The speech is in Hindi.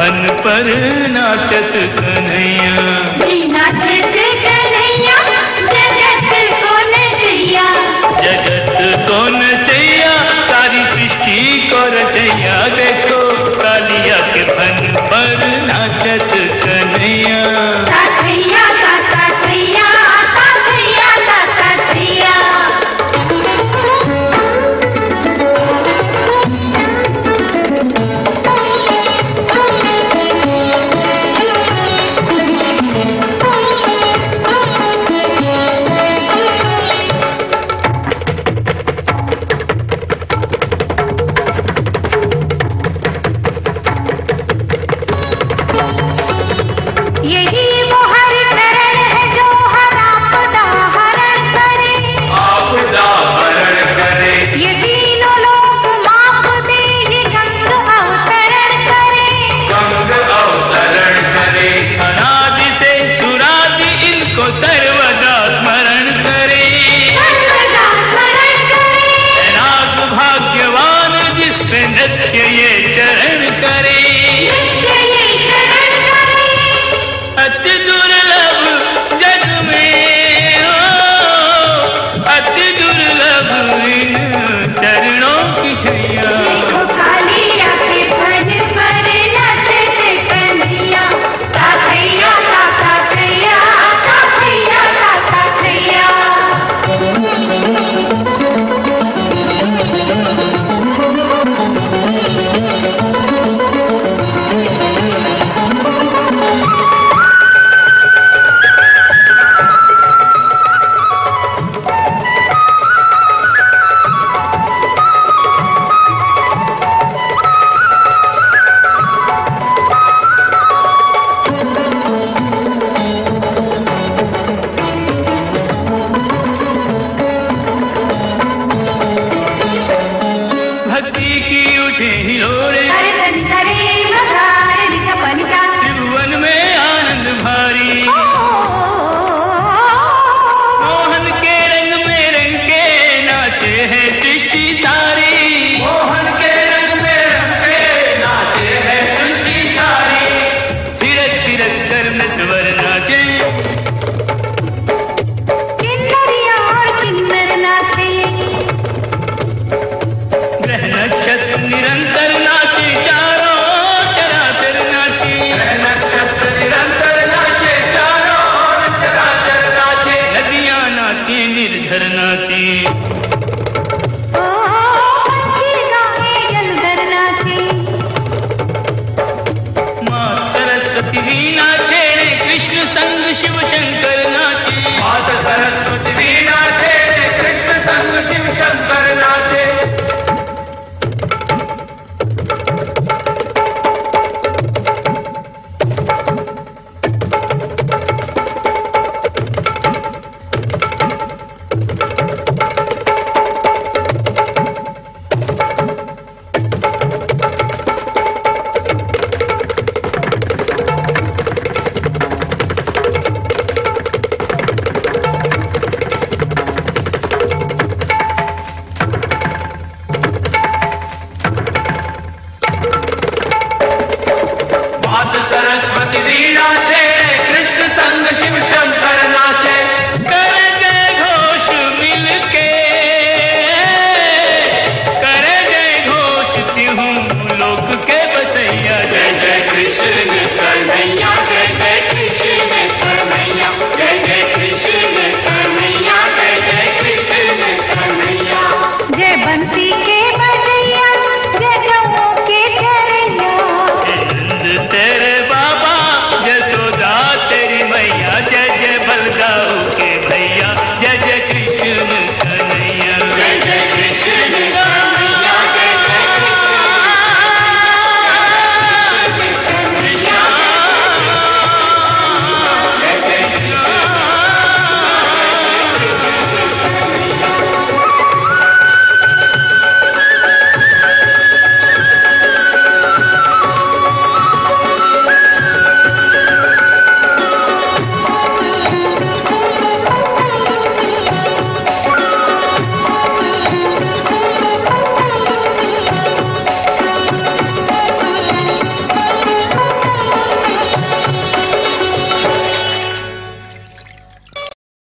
फन पर नाचत कन्हैया। नाचत कन्हैया जगत को नचैया। जगत को नचैया सारी सृष्टि को रचैया। देखो कालिया के फन पर नाचत कन्हैया। नृत्य ये चरण करे, अति दुर्लभ जग में हो, अति दुर्लभ इन चरणों की छैया। भक्ति की उठे हिलोरे, त्रिभुवन में आनंद भारी। मोहन के रंग में रंग के नाचे है सृष्टि सारी। मोहन के रंग में रंग के नाचे है सृष्टि सारी। थिरक थिरक कर नटवर नाचे, किन्नरिया और किन्नर नाचे। ग्रह नक्षत्र निरंतर नाचे, चारों चराचर नाचे। ग्रह नक्षत्र निरंतर नाचे, चारों चराचर नाचे। नदियां नाचे, निर्झर नाचे। ओ पंछी गाए, जलधर नाचे। माँ सरस्वती भी नाचे।